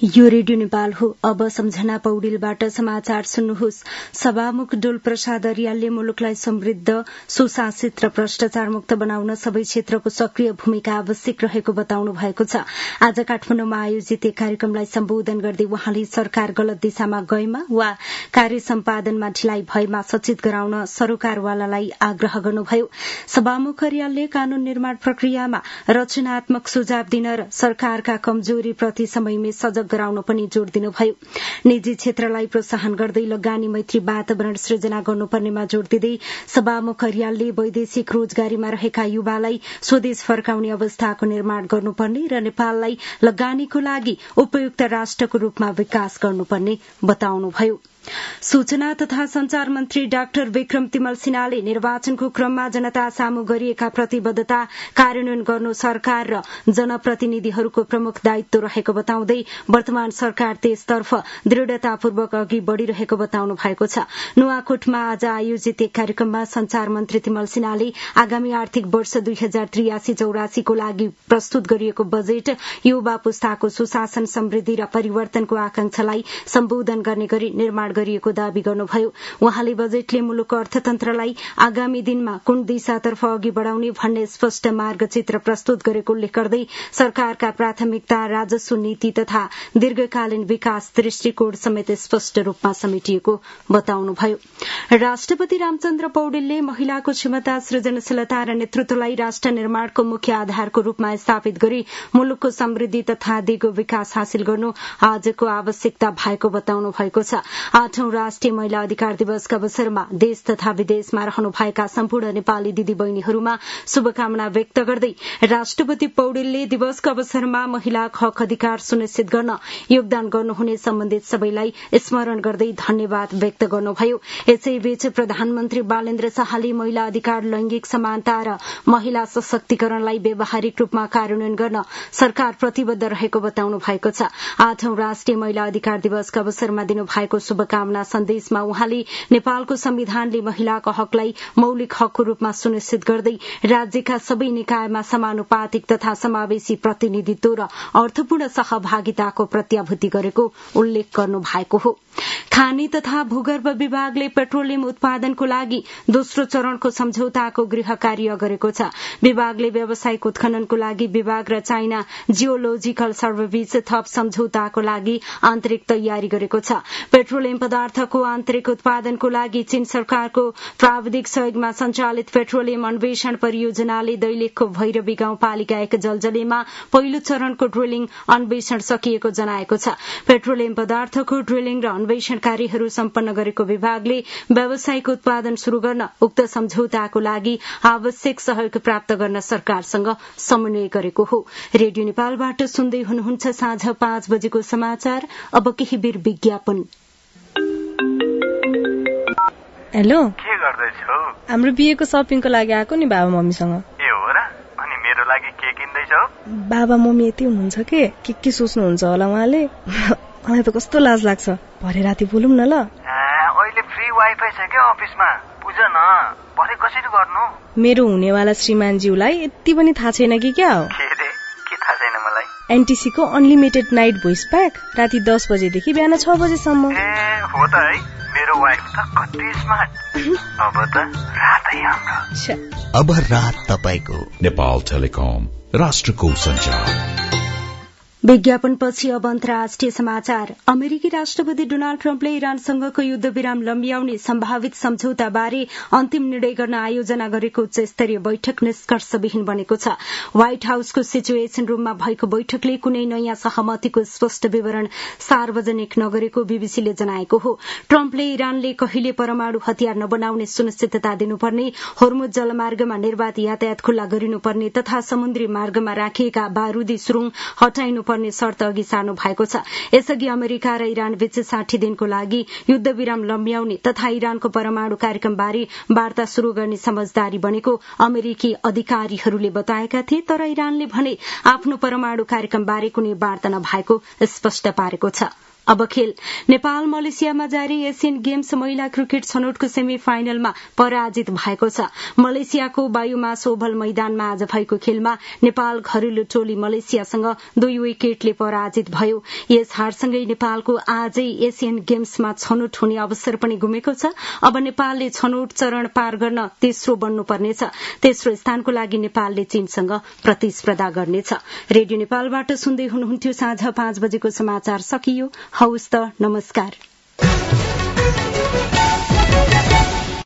यो रेडियो नेपाल हो। अब सम्झना पौडेलबाट समाचार सुन्नुहोस्। सभामुख डोल प्रसाद अर्यालले मुलुकलाई समृद्ध, सुशासित र भ्रष्टाचार मुक्त बनाउन सबै क्षेत्रको सक्रिय भूमिका आवश्यक रहेको बताउनु भएको छ। आज काठमाडौँमा आयोजित एक कार्यक्रमलाई सम्बोधन गर्दै वहाँले सरकार गलत दिशामा गएमा वा कार्य सम्पादनमा ढिलाइ भएमा सचेत गराउन सरोकारवालालाई आग्रह गर्नुभयो। सभामुख अर्यालले कानून निर्माण प्रक्रियामा रचनात्मक सुझाव दिन र सरकारका कमजोरीप्रति समयमै सजग गराउन पनि जोड़ दिनुभयो। निजी क्षेत्रलाई प्रोत्साहन गर्दै लगानी मैत्री वातावरण सृजना गर्नुपर्नेमा जोड़ दिँदै सभामुख अर्यालले वैदेशिक रोजगारीमा रहेका युवालाई स्वदेश फर्काउने अवस्थाको निर्माण गर्नुपर्ने र नेपाललाई लगानीको लागि उपयुक्त राष्ट्रको रूपमा विकास गर्नुपर्ने बताउनुभयो। सूचना तथा संचार मन्त्री डाक्टर विक्रम तिमल सिन्हाले निर्वाचनको क्रममा जनता सामु गरिएका प्रतिबद्धता कार्यान्वयन गर्नु सरकार र जनप्रतिनिधिहरूको प्रमुख दायित्व रहेको बताउँदै वर्तमान सरकार त्यसतर्फ दृढ़तापूर्वक अघि बढ़िरहेको बताउनु भएको छ। नुवाकोटमा आज आयोजित एक कार्यक्रममा संचार मन्त्री तिमल सिन्हाले आगामी आर्थिक वर्ष 2083-84 को लागि प्रस्तुत गरिएको बजेट युवा पुस्ताको सुशासन, समृद्धि र परिवर्तनको आकांक्षालाई सम्बोधन गर्ने गरी निर्माण गरिएको दावी गर्नुभयो। वहाँले बजेटले मुलुकको अर्थतन्त्रलाई आगामी दिनमा कुन दिशातर्फ अघि बढ़ाउने भन्ने स्पष्ट मार्गचित्र प्रस्तुत गरेको उल्लेख गर्दै सरकारका प्राथमिकता, राजस्व नीति तथा दीर्घकालीन विकास दृष्टिकोण समेत स्पष्ट रूपमा समेटिएको बताउनुभयो। राष्ट्रपति रामचन्द्र पौडेलले महिलाको क्षमता, सृजनशीलता र नेतृत्वलाई राष्ट्र निर्माणको मुख्य आधारको रूपमा स्थापित गरी मुलुकको समृद्धि तथा दिगो विकास हासिल गर्नु आजको आवश्यकता भएको बताउनु भएको छ। 8औं राष्ट्रिय महिला अधिकार दिवसका अवसरमा देश तथा विदेशमा रहनुभएका सम्पूर्ण नेपाली दिदीबहिनीहरूमा शुभकामना व्यक्त गर्दै राष्ट्रपति पौडेलले दिवसको अवसरमा महिलाको हक अधिकार सुनिश्चित गर्न योगदान गर्नुहुने सम्बन्धित सबैलाई स्मरण गर्दै धन्यवाद व्यक्त गर्नुभयो। यसैबीच प्रधानमन्त्री बालेन्द्र शाहले महिला अधिकार, लैंगिक समानता र महिला सशक्तिकरणलाई व्यावहारिक रूपमा कार्यान्वयन गर्न सरकार प्रतिबद्ध रहेको बताउनु भएको छ। 8औं राष्ट्रिय महिला अधिकार दिवसका अवसरमा दिनुभएको शुभकामना सन्देशमा उहाँले नेपालको संविधानले महिलाको हकलाई मौलिक हकको रूपमा सुनिश्चित गर्दै राज्यका सबै निकायमा समानुपातिक तथा समावेशी प्रतिनिधित्व र अर्थपूर्ण सहभागिताको प्रत्याभूति गरेको उल्लेख गर्नु भएको हो। खानी तथा भूगर्भ विभागले पेट्रोलियम उत्पादनको लागि दोस्रो चरणको सम्झौताको गृह कार्य गरेको छ। विभागले व्यावसायिक उत्खननको लागि विभाग र चाइना जियोलोजिकल सर्वेबीच थप सम्झौताको लागि आन्तरिक तयारी गरेको छ। पेट्रोलियम पदार्थको आन्तरिक उत्पादनको लागि चीन सरकारको प्राविधिक सहयोगमा सञ्चालित पेट्रोलियम अन्वेषण परियोजनाले दैलेखको भैरवी गाउँपालिका 1 जलजलेमा पहिलो चरणको ड्रिलिङ अन्वेषण सकिएको जनाएको छ। पेट्रोलियम पदार्थको ड्रिलिङ र अन्वेषण कार्यहरू सम्पन्न गरेको विभागले व्यावसायिक उत्पादन शुरू गर्न उक्त सम्झौताको लागि आवश्यक सहयोग प्राप्त गर्न सरकारसँग समन्वय गरेको हो। रेडियो नेपालबाट सुन्दै हुनुहुन्छ साँझ 5 बजेको समाचार। अब केही बेर विज्ञापन। हेलो, के गर्दैछौ? हाम्रो बिहेको शपिङको लागि आएको नि बाबा मम्मीसँग। ए हो र? अनि मेरो लागि के किन्दैछौ? बाबा मम्मी यति हुनुहुन्छ के सोच्नुहुन्छ होला उहाँले। मलाई त कस्तो लाज लाग्छ। भरे राति बोलौँ न ल। अहिले फ्री वाइफाई छ के अफिसमा? बुझ न, भरे कसरी गर्नु? मेरो हुनेवाला श्रीमानज्यूलाई यति पनि थाहा छैन कि क्या हो? के थाहा छैन मलाई? एनटीसी को अनलिमिटेड नाइट भोइस प्याक राति 10 बजेदेखि बिहान 6 बजेसम्म। हो त है, मेरो वाइफ त कति स्मार्ट। अब त रातै हाम्रो। अब रात तपाईको। नेपाल टेलिकम, राष्ट्रको सञ्चार। विज्ञापनपछि अब अन्तर्राष्ट्रिय समाचार। अमेरिकी राष्ट्रपति डोनाल्ड ट्रम्पले इरानसँगको युद्ध विराम लम्ब्याउने सम्भावित सम्झौताबारे अन्तिम निर्णय गर्न आयोजना गरेको उच्च स्तरीय बैठक निष्कर्षविहीन बनेको छ। व्हाइट हाउसको सिचुएसन रूममा भएको बैठकले कुनै नयाँ सहमतिको स्पष्ट विवरण सार्वजनिक नगरेको बीबीसीले जनाएको हो। ट्रम्पले इरानले कहिले परमाणु हतियार नबनाउने सुनिश्चितता दिनुपर्ने, होर्मुज जलमार्गमा निर्वाध यातायात खुल्ला गरिनुपर्ने तथा समुद्री मार्गमा राखिएका बारूदी सुरुङ हटाइनु पर्ने शर्त अघि सार्नु भएको छ। यसअघि अमेरिका र इरान बीच 60 दिनको लागि युद्ध विराम लम्ब्याउने तथा इरानको परमाणु कार्यक्रमबारे वार्ता शुरू गर्ने समझदारी बनेको अमेरिकी अधिकारीहरूले बताएका थिए, तर इरानले भने आफ्नो परमाणु कार्यक्रमबारे कुनै वार्ता नभएको स्पष्ट पारेको छ। अब खेल। नेपाल मलेसियामा जारी एसियन गेम्स महिला क्रिकेट छनौटको सेमी फाइनलमा पराजित भएको छ। मलेसियाको बायुमास ओभल मैदानमा आज भएको खेलमा नेपाल घरेलु टोली मलेसियासँग 2 विकेटले पराजित भयो। यस हारसँगै नेपालको आजै एसियन गेम्समा छनौट हुने अवसर पनि गुमेको छ। अब नेपालले छनौट चरण पार गर्न तेस्रो बन्नुपर्नेछ। तेस्रो स्थानको लागि नेपालले चीनसँग प्रतिस्पर्धा गर्नेछ। रेडियो नेपालबाट सुन्दै हुनुहुन्थ्यो साँझ 5 बजेको समाचार सकियो। हवस् त, नमस्कार।